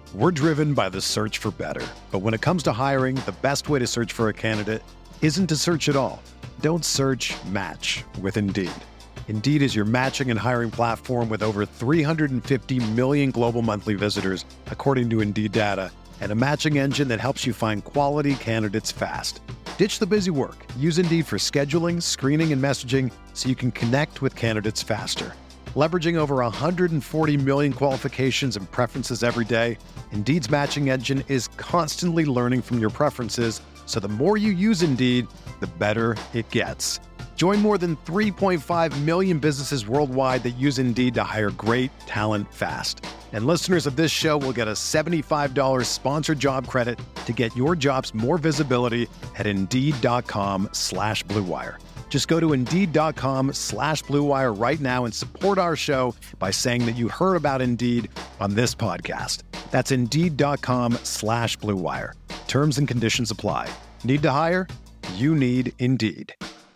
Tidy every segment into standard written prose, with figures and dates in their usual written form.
We're driven by the search for better. But when it comes to hiring, the best way to search for a candidate isn't to search at all. Don't search, match with Indeed. Indeed is your matching and hiring platform with over 350 million global monthly visitors, according to Indeed data, and a matching engine that helps you find quality candidates fast. Ditch the busy work. Use Indeed for scheduling, screening, and messaging so you can connect with candidates faster. Leveraging over 140 million qualifications and preferences every day, Indeed's matching engine is constantly learning from your preferences, so the more you use Indeed, the better it gets. Join more than 3.5 million businesses worldwide that use Indeed to hire great talent fast. And listeners of this show will get a $75 sponsored job credit to get your jobs more visibility at Indeed.com/Blue Wire. Just go to Indeed.com/Blue Wire right now and support our show by saying that you heard about Indeed on this podcast. That's Indeed.com/Blue Wire. Terms and conditions apply. Need to hire? You need Indeed.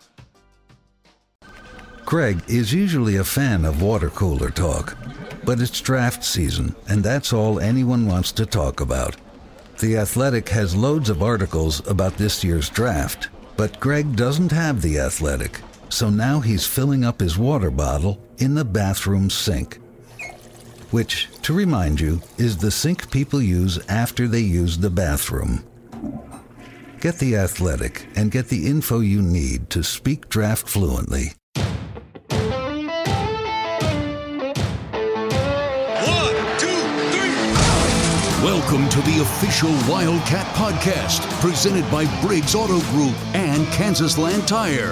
Greg is usually a fan of water cooler talk, but it's draft season, and that's all anyone wants to talk about. The Athletic has loads of articles about this year's draft, but Greg doesn't have The Athletic, so now he's filling up his water bottle in the bathroom sink, which, to remind you, is the sink people use after they use the bathroom. Get The Athletic and get the info you need to speak draft fluently. Welcome to the official Wildcat Podcast, presented by Briggs Auto Group and Kansas Land Tire.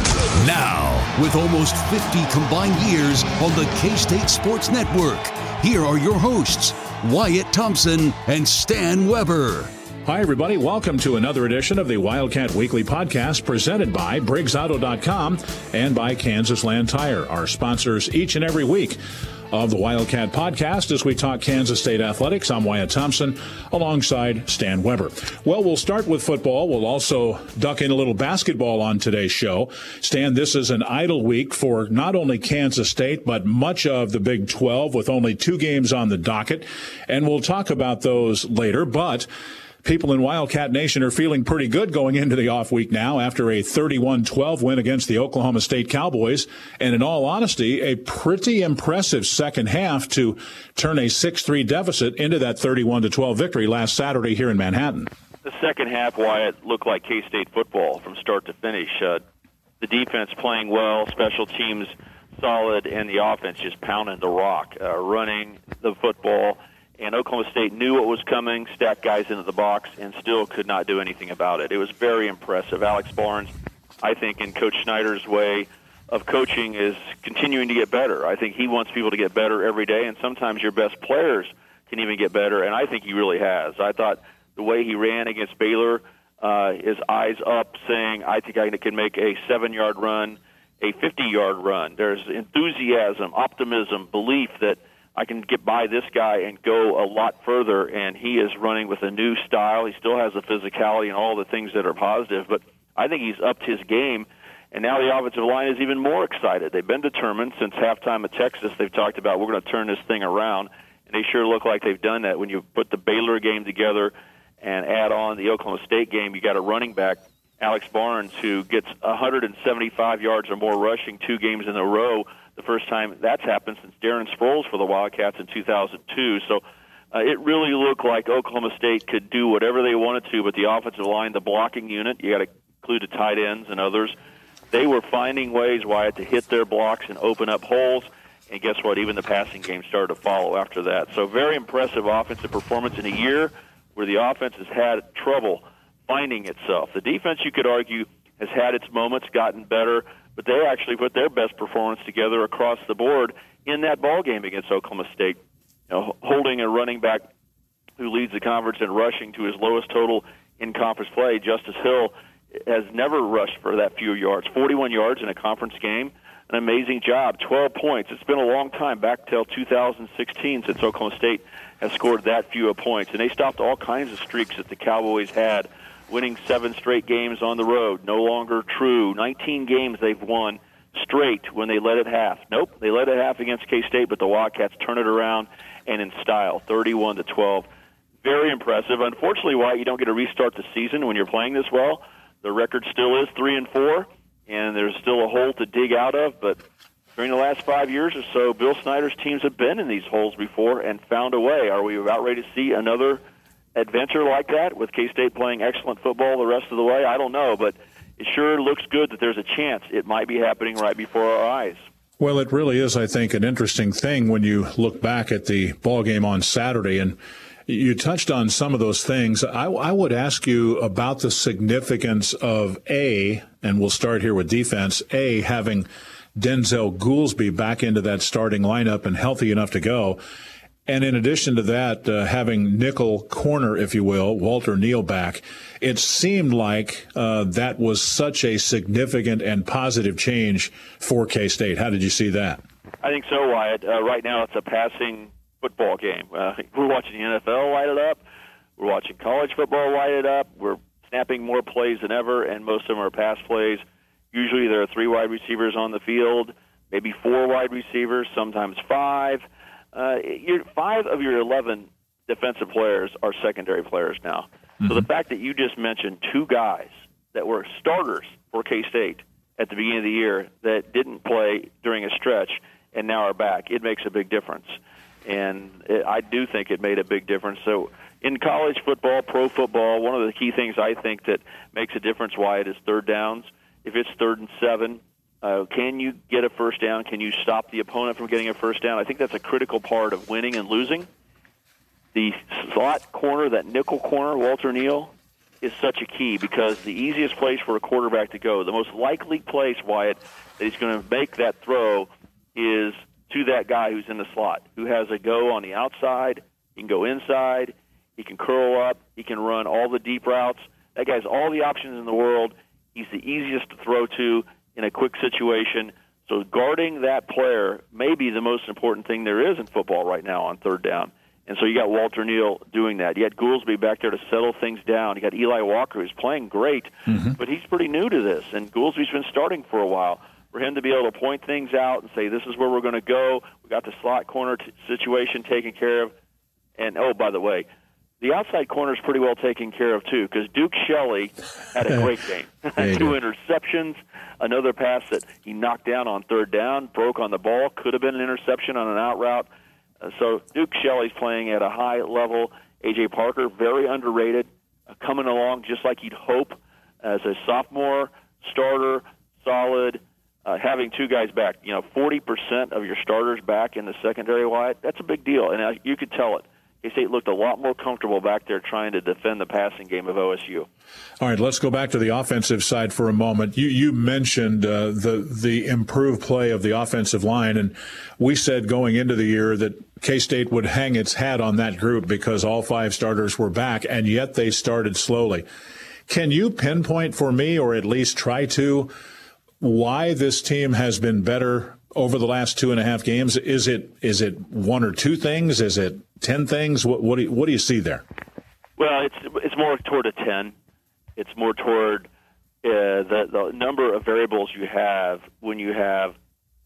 Now, with almost 50 combined years on the K-State Sports Network, here are your hosts, Wyatt Thompson and Stan Weber. Hi, everybody. Welcome to another edition of the Wildcat Weekly Podcast, presented by BriggsAuto.com and by Kansas Land Tire, our sponsors each and every week of the Wildcat Podcast. As we talk Kansas State athletics, I'm Wyatt Thompson alongside Stan Weber. Well, we'll start with football. We'll also duck in a little basketball on today's show. Stan, this is an idle week for not only Kansas State, but much of the Big 12 with only 2 games on the docket. And we'll talk about those later, but people in Wildcat Nation are feeling pretty good going into the off week now after a 31-12 win against the Oklahoma State Cowboys. And in all honesty, a pretty impressive second half to turn a 6-3 deficit into that 31-12 victory last Saturday here in Manhattan. The second half, Wyatt, looked like K-State football from start to finish. The defense playing well, special teams solid, and the offense just pounding the rock, running the football. And Oklahoma State knew what was coming, stacked guys into the box, and still could not do anything about it. It was very impressive. Alex Barnes, I think, in Coach Snyder's way of coaching, is continuing to get better. I think he wants people to get better every day, and sometimes your best players can even get better, and I think he really has. I thought the way he ran against Baylor, his eyes up, saying, I think I can make a 7-yard run, a 50-yard run. There's enthusiasm, optimism, belief that I can get by this guy and go a lot further, and he is running with a new style. He still has the physicality and all the things that are positive, but I think he's upped his game, and now the offensive line is even more excited. They've been determined since halftime at Texas. They've talked about, we're going to turn this thing around, and they sure look like they've done that. When you put the Baylor game together and add on the Oklahoma State game, you got a running back, Alex Barnes, who gets 175 yards or more rushing 2 games in a row, the first time that's happened since Darren Sproles for the Wildcats in 2002. So it really looked like Oklahoma State could do whatever they wanted to, but the offensive line, the blocking unit, you got to include the tight ends and others, they were finding ways, Wyatt, to hit their blocks and open up holes. And guess what? Even the passing game started to follow after that. So very impressive offensive performance in a year where the offense has had trouble finding itself. The defense, you could argue, has had its moments, gotten better, but they actually put their best performance together across the board in that ball game against Oklahoma State. You know, holding a running back who leads the conference in rushing to his lowest total in conference play, Justice Hill, has never rushed for that few yards. 41 yards in a conference game, an amazing job. 12 points. It's been a long time, back till 2016, since Oklahoma State has scored that few of points. And they stopped all kinds of streaks that the Cowboys had, winning 7 straight games on the road. No longer true. 19 games they've won straight when they led at half. Nope, they led at half against K-State, but the Wildcats turn it around and in style, 31-12. very impressive. Unfortunately, Wyatt, you don't get to restart the season when you're playing this well. The record still is 3-4, and there's still a hole to dig out of. But during the last 5 years or so, Bill Snyder's teams have been in these holes before and found a way. Are we about ready to see another adventure like that with K-State playing excellent football the rest of the way? I don't know, but it sure looks good that there's a chance it might be happening right before our eyes. Well, it really is, I think, an interesting thing when you look back at the ball game on Saturday, and you touched on some of those things. I would ask you about the significance of and we'll start here with defense, having Denzel Goolsby back into that starting lineup and healthy enough to go. And in addition to that, having nickel corner, if you will, Walter Neal back, it seemed like that was such a significant and positive change for K-State. How did you see that? I think so, Wyatt. Right now it's a passing football game. We're watching the NFL light it up. We're watching college football light it up. We're snapping more plays than ever, and most of them are pass plays. Usually there are 3 wide receivers on the field, maybe 4 wide receivers, sometimes 5. 5 of your 11 defensive players are secondary players now. Mm-hmm. So the fact that you just mentioned 2 guys that were starters for K-State at the beginning of the year that didn't play during a stretch and now are back, it makes a big difference. And I do think it made a big difference. So in college football, pro football, one of the key things I think that makes a difference, Wyatt, is third downs. If it's 3rd and 7, can you get a first down? Can you stop the opponent from getting a first down? I think that's a critical part of winning and losing. The slot corner, that nickel corner, Walter Neal, is such a key because the easiest place for a quarterback to go, the most likely place, Wyatt, that he's going to make that throw is to that guy who's in the slot, who has a go on the outside. He can go inside. He can curl up. He can run all the deep routes. That guy's all the options in the world. He's the easiest to throw to in a quick situation. So guarding that player may be the most important thing there is in football right now on third down. And so you got Walter Neal doing that. You had Goolsby back there to settle things down. You got Eli Walker, who's playing great, but he's pretty new to this. And Goolsby's been starting for a while. For him to be able to point things out and say, this is where we're going to go. We got the slot corner situation taken care of. And, oh, by the way, the outside corner is pretty well taken care of, too, because Duke Shelley had a great game. 2 interceptions, another pass that he knocked down on third down, broke on the ball, could have been an interception on an out route. So Duke Shelley's playing at a high level. A.J. Parker, very underrated, coming along just like you'd hope as a sophomore starter, solid. Having 2 guys back, 40% of your starters back in the secondary, Wyatt, that's a big deal. And you could tell it. K-State looked a lot more comfortable back there trying to defend the passing game of OSU. All right, let's go back to the offensive side for a moment. You mentioned the improved play of the offensive line, and we said going into the year that K-State would hang its hat on that group because all 5 starters were back, and yet they started slowly. Can you pinpoint for me, or at least try to, why this team has been better over the last 2.5 games? Is it 1 or 2 things? Is it 10 things? What do you see there? Well, it's more toward a 10. It's more toward the number of variables you have when you have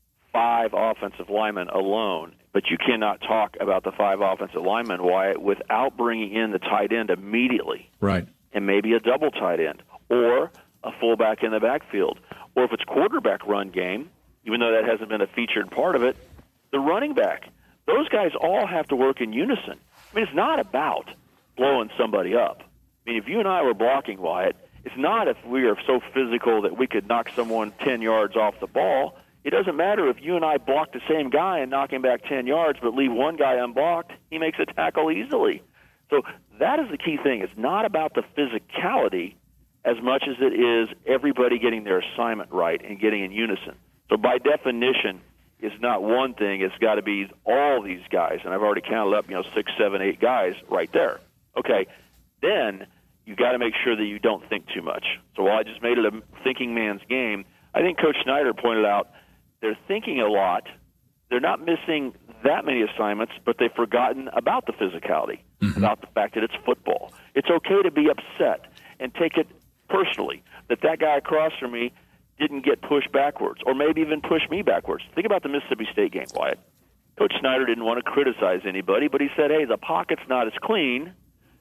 5 offensive linemen alone. But you cannot talk about the 5 offensive linemen, Wyatt, without bringing in the tight end immediately. Right. And maybe a double tight end or a fullback in the backfield. Or if it's quarterback run game, even though that hasn't been a featured part of it, the running back. Those guys all have to work in unison. I mean, it's not about blowing somebody up. I mean, if you and I were blocking, Wyatt, it's not if we are so physical that we could knock someone 10 yards off the ball. It doesn't matter if you and I block the same guy and knock him back 10 yards but leave one guy unblocked. He makes a tackle easily. So that is the key thing. It's not about the physicality as much as it is everybody getting their assignment right and getting in unison. So by definition, it's not one thing. It's got to be all these guys. And I've already counted up, 6, 7, 8 guys right there. Okay, then you got to make sure that you don't think too much. So while I just made it a thinking man's game, I think Coach Snyder pointed out they're thinking a lot. They're not missing that many assignments, but they've forgotten about the physicality, about the fact that it's football. It's okay to be upset and take it personally that guy across from me didn't get pushed backwards or maybe even push me backwards. Think about the Mississippi State game, Wyatt. Coach Snyder didn't want to criticize anybody, but he said, hey, the pocket's not as clean,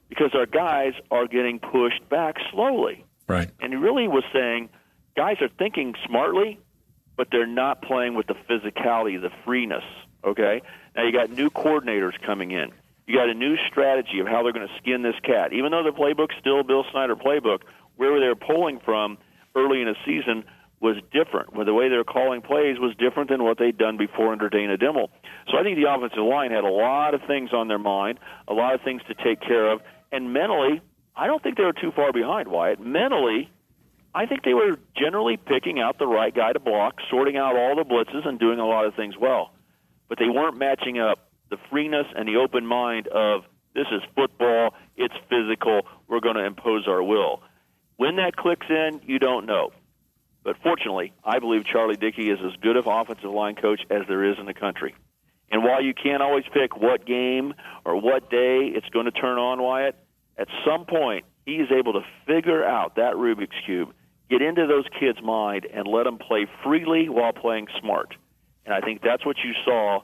because our guys are getting pushed back slowly. Right. And he really was saying guys are thinking smartly, but they're not playing with the physicality, the freeness, okay? Now you got new coordinators coming in. You got a new strategy of how they're going to skin this cat. Even though the playbook's still a Bill Snyder playbook, where they're pulling from early in the season was different, where the way they're calling plays was different than what they'd done before under Dana Dimmel. So I think the offensive line had a lot of things on their mind, a lot of things to take care of, and mentally, I don't think they were too far behind, Wyatt. Mentally, I think they were generally picking out the right guy to block, sorting out all the blitzes, and doing a lot of things well. But they weren't matching up the freeness and the open mind of, this is football, it's physical, we're going to impose our will. When that clicks in, you don't know. But fortunately, I believe Charlie Dickey is as good of offensive line coach as there is in the country. And while you can't always pick what game or what day it's going to turn on, Wyatt, at some point he is able to figure out that Rubik's Cube, get into those kids' mind, and let them play freely while playing smart. And I think that's what you saw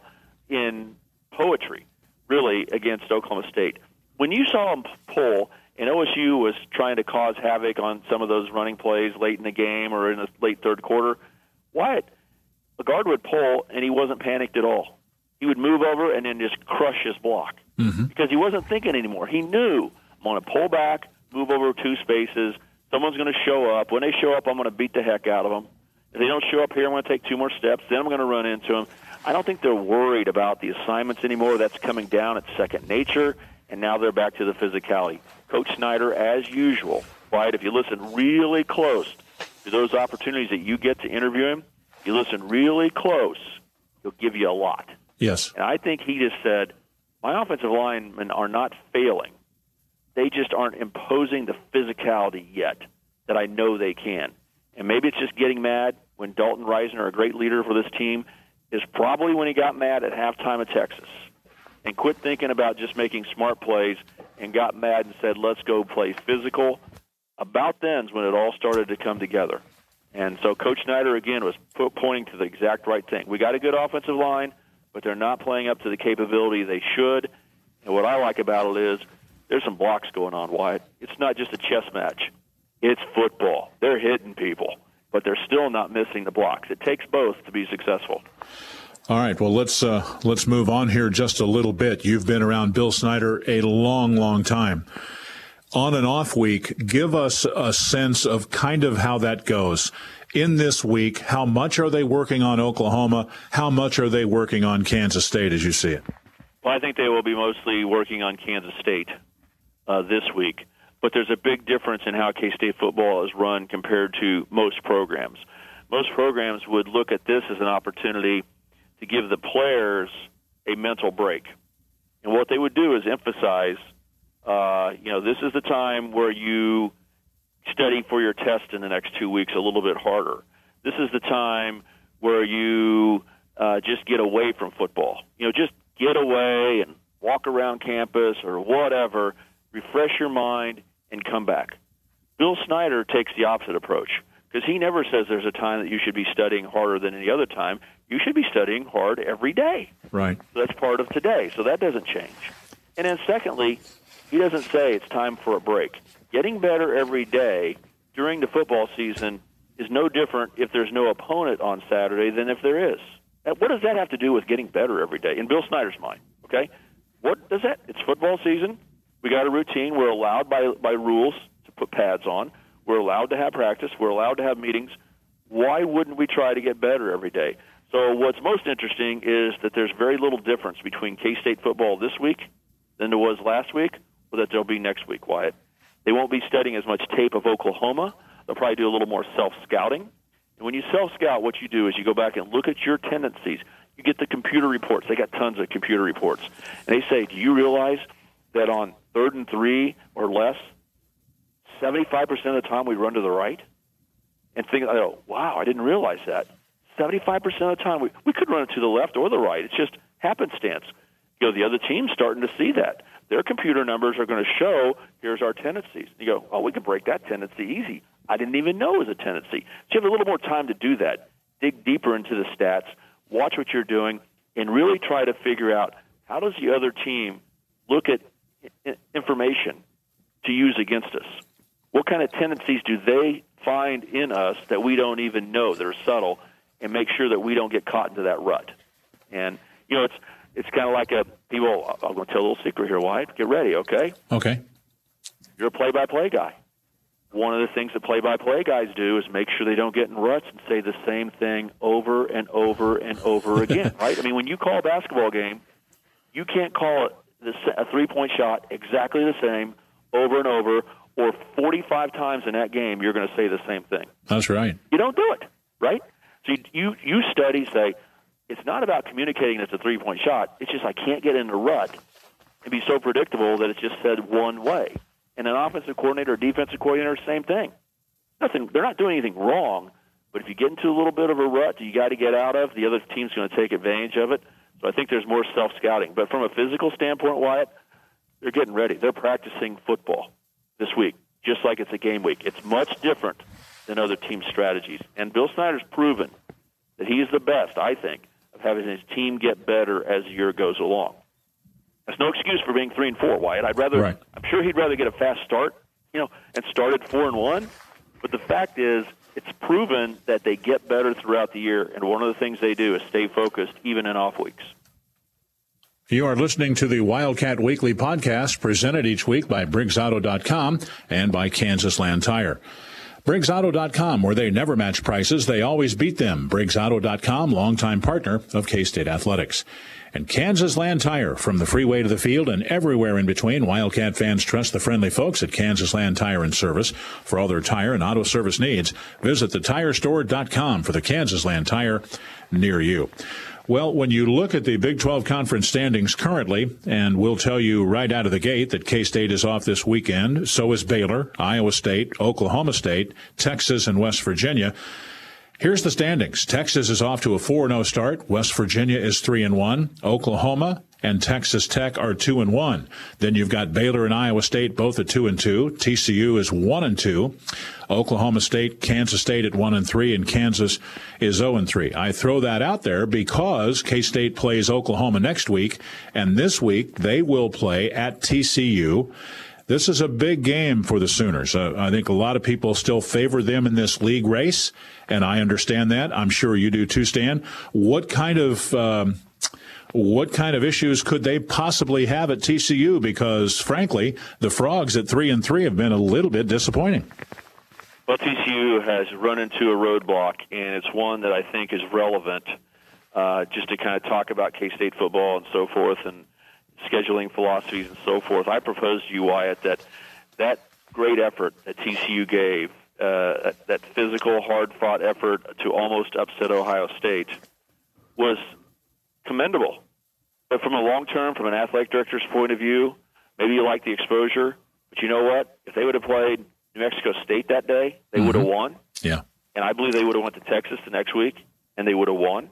in poetry, really, against Oklahoma State. When you saw him pull, and OSU was trying to cause havoc on some of those running plays late in the game or in the late third quarter, Wyatt, a guard would pull, and he wasn't panicked at all. He would move over and then just crush his block because he wasn't thinking anymore. He knew, I'm going to pull back, move over 2 spaces, someone's going to show up. When they show up, I'm going to beat the heck out of them. If they don't show up here, I'm going to take 2 more steps, then I'm going to run into them. I don't think they're worried about the assignments anymore. That's coming down. It's second nature, and now they're back to the physicality. Coach Snyder, as usual, right, if you listen really close to those opportunities that you get to interview him, you listen really close, he'll give you a lot. Yes. And I think he just said, my offensive linemen are not failing. They just aren't imposing the physicality yet that I know they can. And maybe it's just getting mad when Dalton Reisner, a great leader for this team, is probably when he got mad at halftime of Texas and quit thinking about just making smart plays and got mad and said, let's go play physical. About then's when it all started to come together. And so Coach Snyder, again, was pointing to the exact right thing. We got a good offensive line, but they're not playing up to the capability they should. And what I like about it is there's some blocks going on, Wyatt. It's not just a chess match. It's football. They're hitting people, but they're still not missing the blocks. It takes both to be successful. All right, well, let's move on here just a little bit. You've been around Bill Snyder a long, long time. On and off week, give us a sense of kind of how that goes. In this week, how much are they working on Oklahoma? How much are they working on Kansas State as you see it? Well, I think they will be mostly working on Kansas State this week. But there's a big difference in how K-State football is run compared to most programs. Most programs would look at this as an opportunity to give the players a mental break. And what they would do is emphasize, this is the time where you study for your test in the next 2 weeks a little bit harder. This is the time where you just get away from football. Just get away and walk around campus or whatever, refresh your mind, and come back. Bill Snyder takes the opposite approach because he never says there's a time that you should be studying harder than any other time. You should be studying hard every day. Right. So that's part of today, so that doesn't change. And then secondly, he doesn't say it's time for a break. Getting better every day during the football season is no different if there's no opponent on Saturday than if there is. What does that have to do with getting better every day in Bill Snyder's mind? Okay? What does that? It's football season. We got a routine. We're allowed by rules to put pads on. We're allowed to have practice. We're allowed to have meetings. Why wouldn't we try to get better every day? So what's most interesting is that there's very little difference between K-State football this week than there was last week or that there'll be next week, Wyatt. They won't be studying as much tape of Oklahoma. They'll probably do a little more self-scouting. And when you self-scout, what you do is you go back and look at your tendencies. You get the computer reports. They got tons of computer reports. And they say, do you realize that on 3rd and 3 or less, 75% of the time we run to the right? And think, wow, I didn't realize that. 75% of the time we could run it to the left or the right. It's just happenstance. The other team's starting to see that. Their computer numbers are going to show, here's our tendencies. You go, oh, we can break that tendency easy. I didn't even know it was a tendency. So you have a little more time to do that. Dig deeper into the stats, watch what you're doing, and really try to figure out how does the other team look at information to use against us? What kind of tendencies do they find in us that we don't even know that are subtle, and make sure that we don't get caught into that rut? And, it's kind of like I'm going to tell a little secret here, Wyatt. Get ready, okay? Okay. You're a play-by-play guy. One of the things that play-by-play guys do is make sure they don't get in ruts and say the same thing over and over and over again, right? I mean, when you call a basketball game, you can't call it a three-point shot exactly the same over and over, or 45 times in that game you're going to say the same thing. That's right. You don't do it, right? So you study, say, it's not about communicating it's a three-point shot. It's just I can't get in a rut and be so predictable that it's just said one way. And an offensive coordinator or defensive coordinator, same thing. They're not doing anything wrong, but if you get into a little bit of a rut you got to get out of, the other team's going to take advantage of it. So I think there's more self-scouting. But from a physical standpoint, Wyatt, they're getting ready. They're practicing football this week, just like it's a game week. It's much different than other team strategies. And Bill Snyder's proven that he's the best, I think, of having his team get better as the year goes along. That's no excuse for being 3-4, Wyatt. Right. I'm sure he'd rather get a fast start, and start at 4-1. But the fact is, it's proven that they get better throughout the year, and one of the things they do is stay focused even in off weeks. You are listening to the Wildcat Weekly podcast, presented each week by BriggsAuto.com and by Kansas Land Tire. BriggsAuto.com, where they never match prices, they always beat them. BriggsAuto.com, longtime partner of K-State Athletics. And Kansas Land Tire, from the freeway to the field and everywhere in between, Wildcat fans trust the friendly folks at Kansas Land Tire and Service. For all their tire and auto service needs, visit thetirestore.com for the Kansas Land Tire near you. Well, when you look at the Big 12 Conference standings currently, and we'll tell you right out of the gate that K-State is off this weekend, so is Baylor, Iowa State, Oklahoma State, Texas, and West Virginia. Here's the standings. Texas is off to a 4-0 start. West Virginia is 3-1. Oklahoma and Texas Tech are 2-1. Then you've got Baylor and Iowa State both at 2-2. TCU is 1-2. Oklahoma State, Kansas State at 1-3, and Kansas is 0-3. I throw that out there because K-State plays Oklahoma next week, and this week they will play at TCU. This is a big game for the Sooners. I think a lot of people still favor them in this league race, and I understand that. I'm sure you do too, Stan. What kind of issues could they possibly have at TCU? Because, frankly, the Frogs at 3-3 have been a little bit disappointing. Well, TCU has run into a roadblock, and it's one that I think is relevant just to kind of talk about K-State football and so forth and scheduling philosophies and so forth. I propose to you, Wyatt, that great effort that TCU gave, that physical, hard-fought effort to almost upset Ohio State, was commendable. But from a long-term, from an athletic director's point of view, maybe you like the exposure, but you know what? If they would have played New Mexico State that day, they would have won. Yeah. And I believe they would have went to Texas the next week, and they would have won.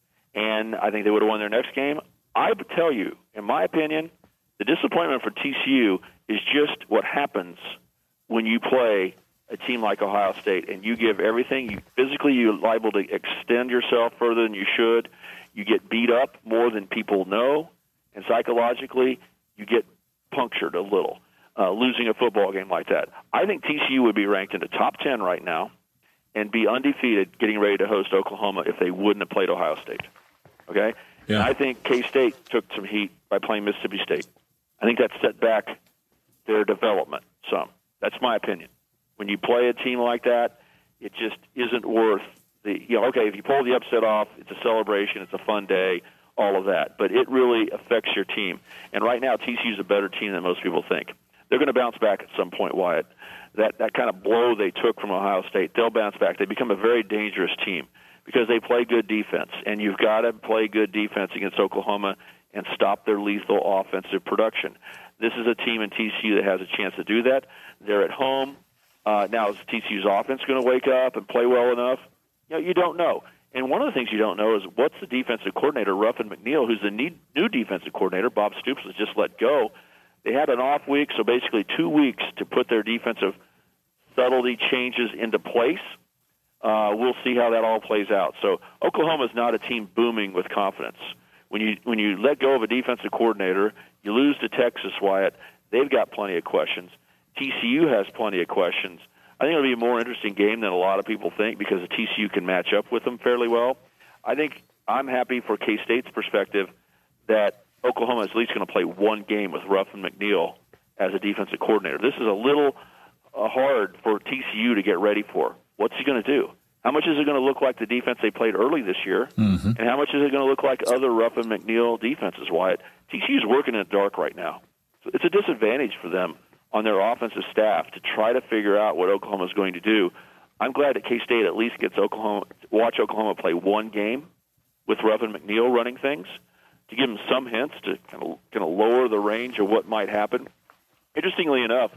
And I think they would have won their next game. I would tell you, in my opinion, the disappointment for TCU is just what happens when you play a team like Ohio State and you give everything. You're liable to extend yourself further than you should. You get beat up more than people know, and psychologically you get punctured a little, losing a football game like that. I think TCU would be ranked in the top 10 right now and be undefeated getting ready to host Oklahoma if they wouldn't have played Ohio State. Okay? Yeah. And I think K-State took some heat by playing Mississippi State. I think that set back their development some. That's my opinion. When you play a team like that, it just isn't worth okay, if you pull the upset off, it's a celebration, it's a fun day, all of that. But it really affects your team. And right now, TCU's a better team than most people think. They're going to bounce back at some point, Wyatt. That kind of blow they took from Ohio State, they'll bounce back. They become a very dangerous team because they play good defense. And you've got to play good defense against Oklahoma and stop their lethal offensive production. This is a team in TCU that has a chance to do that. They're at home. Now, is TCU's offense going to wake up and play well enough? You don't know. And one of the things you don't know is what's the defensive coordinator, Ruffin McNeil, who's the new defensive coordinator. Bob Stoops was just let go. They had an off week, so basically 2 weeks to put their defensive subtlety changes into place. We'll see how that all plays out. So Oklahoma's not a team booming with confidence. When you let go of a defensive coordinator, you lose to Texas, Wyatt. They've got plenty of questions. TCU has plenty of questions. I think it'll be a more interesting game than a lot of people think because the TCU can match up with them fairly well. I think I'm happy for K-State's perspective that Oklahoma is at least going to play one game with Ruffin McNeil as a defensive coordinator. This is a little hard for TCU to get ready for. What's he going to do? How much is it going to look like the defense they played early this year? Mm-hmm. And how much is it going to look like other Ruffin McNeil defenses, Wyatt? TCU's working in the dark right now. So it's a disadvantage for them on their offensive staff to try to figure out what Oklahoma's going to do. I'm glad that K-State at least gets watch Oklahoma play one game with Ruffin McNeil running things to give them some hints to kind of lower the range of what might happen. Interestingly enough,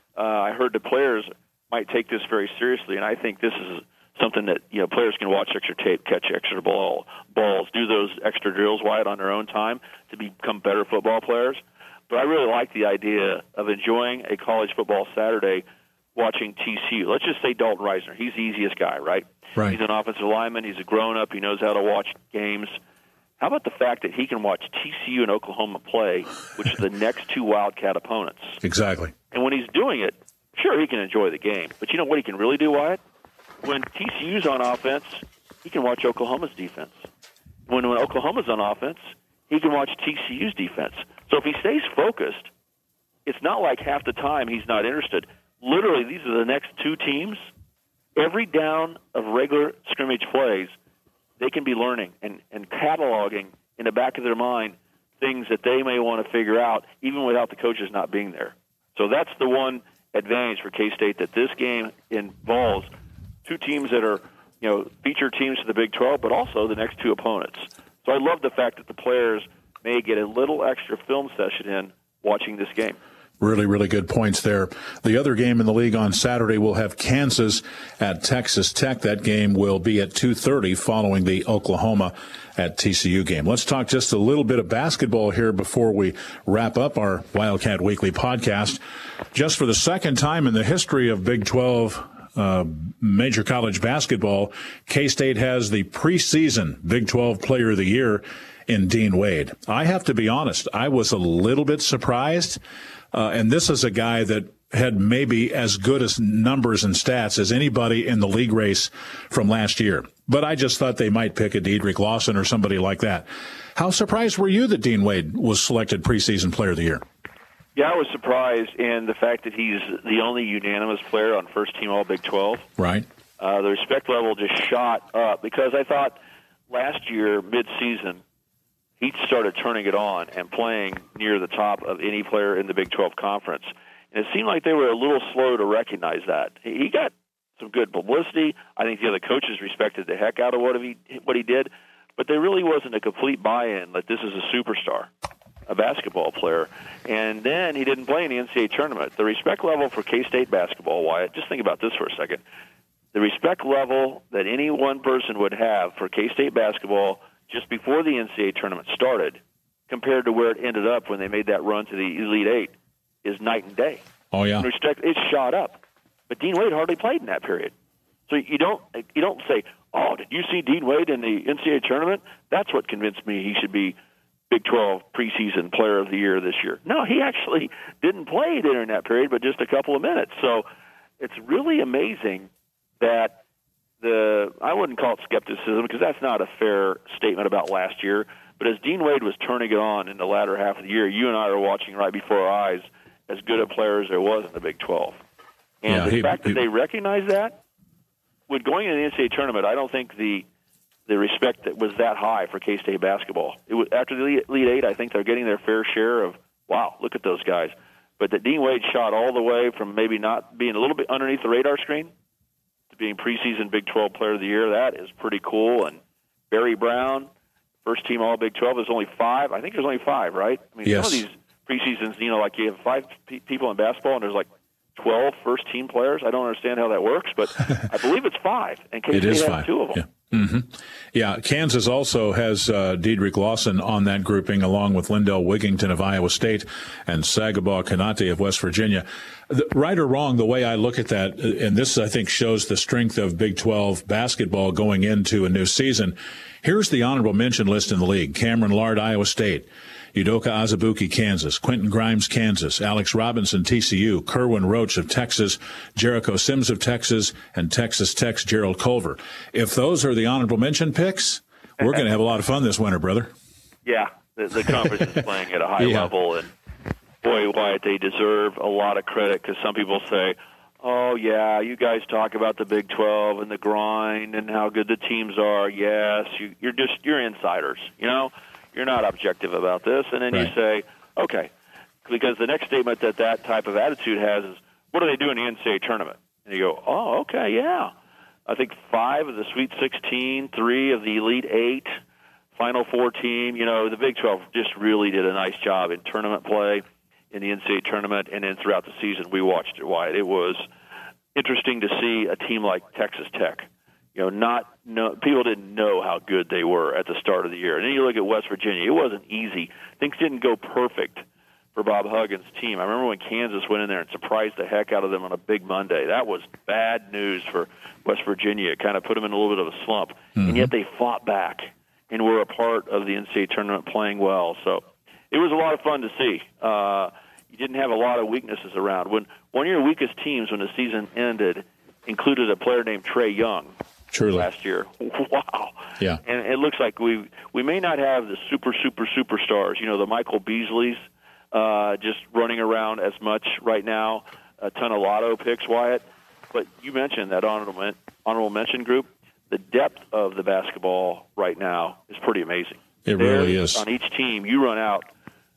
I heard the players might take this very seriously, and I think this is something that players can watch extra tape, catch extra balls, do those extra drills, Wyatt, on their own time to become better football players. But I really like the idea of enjoying a college football Saturday watching TCU. Let's just say Dalton Reisner. He's the easiest guy, right? Right. He's an offensive lineman. He's a grown-up. He knows how to watch games. How about the fact that he can watch TCU and Oklahoma play, which are the next two Wildcat opponents? Exactly. And when he's doing it, sure, he can enjoy the game. But you know what he can really do, Wyatt? When TCU's on offense, he can watch Oklahoma's defense. When Oklahoma's on offense, he can watch TCU's defense. So if he stays focused, it's not like half the time he's not interested. Literally, these are the next two teams. Every down of regular scrimmage plays, they can be learning and cataloging in the back of their mind things that they may want to figure out, even without the coaches not being there. So that's the one advantage for K-State, that this game involves two teams that are, featured teams to the Big 12, but also the next two opponents. So I love the fact that the players may get a little extra film session in watching this game. Really, really good points there. The other game in the league on Saturday will have Kansas at Texas Tech. That game will be at 2:30 following the Oklahoma at TCU game. Let's talk just a little bit of basketball here before we wrap up our Wildcat Weekly podcast. Just for the second time in the history of Big 12 major college basketball, K-State has the preseason Big 12 Player of the Year in Dean Wade. I have to be honest, I was a little bit surprised. And this is a guy that had maybe as good as numbers and stats as anybody in the league race from last year. But I just thought they might pick a Dedrick Lawson or somebody like that. How surprised were you that Dean Wade was selected preseason Player of the Year? Yeah, I was surprised in the fact that he's the only unanimous player on first-team All-Big 12. Right. The respect level just shot up because I thought last year, mid-season, he started turning it on and playing near the top of any player in the Big 12 conference. And it seemed like they were a little slow to recognize that. He got some good publicity. I think the other coaches respected the heck out of what he did, but there really wasn't a complete buy-in that this is a superstar, a basketball player. And then he didn't play in the NCAA tournament. The respect level for K-State basketball, Wyatt, just think about this for a second. The respect level that any one person would have for K-State basketball just before the NCAA tournament started compared to where it ended up when they made that run to the Elite Eight is night and day. Oh, yeah. In respect, it's shot up. But Dean Wade hardly played in that period. So you don't say, oh, did you see Dean Wade in the NCAA tournament? That's what convinced me he should be Big 12 preseason Player of the Year this year. No, he actually didn't play during that period, but just a couple of minutes. So it's really amazing that I wouldn't call it skepticism because that's not a fair statement about last year. But as Dean Wade was turning it on in the latter half of the year, you and I are watching right before our eyes as good a player as there was in the Big 12. And the fact that they recognize that, with going into the NCAA tournament, I don't think the respect that was that high for K-State basketball. After the Elite Eight, I think they're getting their fair share of, wow, look at those guys. But that Dean Wade shot all the way from maybe not being a little bit underneath the radar screen to being preseason Big 12 Player of the Year, that is pretty cool. And Barry Brown, first team All Big 12, there's only 5. I think there's only 5, right? I mean, yes. Some of these preseasons, like you have 5 people in basketball and there's like 12 first-team players. I don't understand how that works, but I believe it's 5, and K-State has 5. 2 of them. Yeah. Mm-hmm. Yeah, Kansas also has Dedrick Lawson on that grouping, along with Lindell Wigington of Iowa State and Sagaba Konate of West Virginia. Right or wrong, the way I look at that, and this I think shows the strength of Big 12 basketball going into a new season, here's the honorable mention list in the league. Cameron Lard, Iowa State. Udoka Azubuike, Kansas, Quentin Grimes, Kansas, Alex Robinson, TCU, Kerwin Roach of Texas, Jericho Sims of Texas, and Texas Tech's Gerald Culver. If those are the honorable mention picks, we're going to have a lot of fun this winter, brother. Yeah, the conference is playing at a high level, and boy, Wyatt, they deserve a lot of credit because some people say, oh, yeah, you guys talk about the Big 12 and the grind and how good the teams are. Yes, you're insiders, you know. You're not objective about this. And then you say, okay, because the next statement that type of attitude has is, what do they do in the NCAA tournament? And you go, oh, okay, yeah. I think 5 of the Sweet 16, 3 of the Elite 8, Final 4 team. You know, the Big 12 just really did a nice job in tournament play, in the NCAA tournament, and then throughout the season we watched it, Wyatt. It was interesting to see a team like Texas Tech. You know, people didn't know how good they were at the start of the year. And then you look at West Virginia. It wasn't easy. Things didn't go perfect for Bob Huggins' team. I remember when Kansas went in there and surprised the heck out of them on a big Monday. That was bad news for West Virginia. It kind of put them in a little bit of a slump. Mm-hmm. And yet they fought back and were a part of the NCAA tournament playing well. So it was a lot of fun to see. You didn't have a lot of weaknesses around. When one of your weakest teams when the season ended included a player named Trae Young last year. Wow. Yeah. And it looks like we may not have the superstars, you know, the Michael Beasleys just running around as much right now, a ton of lotto picks, Wyatt. But you mentioned that honorable mention group. The depth of the basketball right now is pretty amazing. It really is. On each team, you run out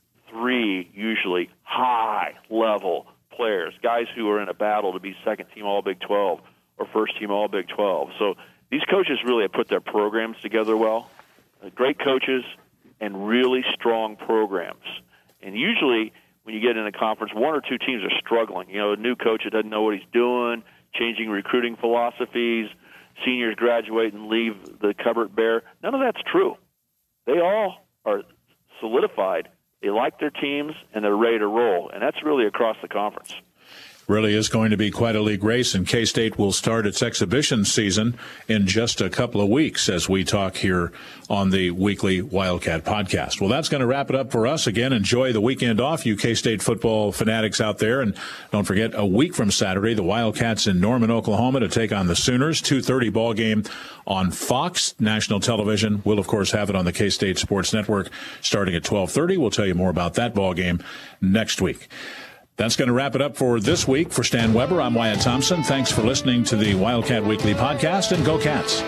3 usually high-level players, guys who are in a battle to be second-team All-Big 12 or first-team All-Big 12. So these coaches really have put their programs together well. Great coaches and really strong programs. And usually when you get in a conference, 1 or 2 teams are struggling. You know, a new coach that doesn't know what he's doing, changing recruiting philosophies, seniors graduate and leave the cupboard bare. None of that's true. They all are solidified. They like their teams, and they're ready to roll, and that's really across the conference. Really is going to be quite a league race, and K-State will start its exhibition season in just a couple of weeks as we talk here on the weekly Wildcat podcast. Well, that's going to wrap it up for us. Again, enjoy the weekend off, you K-State football fanatics out there, and don't forget, a week from Saturday, the Wildcats in Norman, Oklahoma to take on the Sooners, 2:30 ball game on Fox National Television. We'll, of course, have it on the K-State Sports Network starting at 12:30. We'll tell you more about that ball game next week. That's going to wrap it up for this week. For Stan Weber, I'm Wyatt Thompson. Thanks for listening to the Wildcat Weekly Podcast, and go Cats.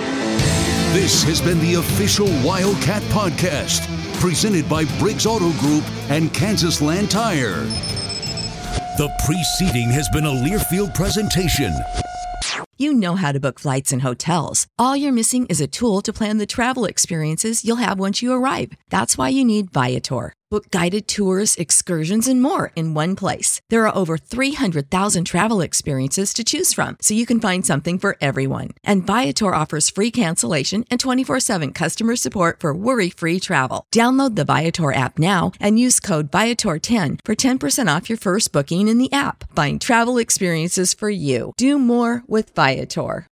This has been the official Wildcat Podcast, presented by Briggs Auto Group and Kansas Land Tire. The preceding has been a Learfield presentation. You know how to book flights and hotels. All you're missing is a tool to plan the travel experiences you'll have once you arrive. That's why you need Viator. Book guided tours, excursions, and more in one place. There are over 300,000 travel experiences to choose from, so you can find something for everyone. And Viator offers free cancellation and 24/7 customer support for worry-free travel. Download the Viator app now and use code Viator10 for 10% off your first booking in the app. Find travel experiences for you. Do more with Viator.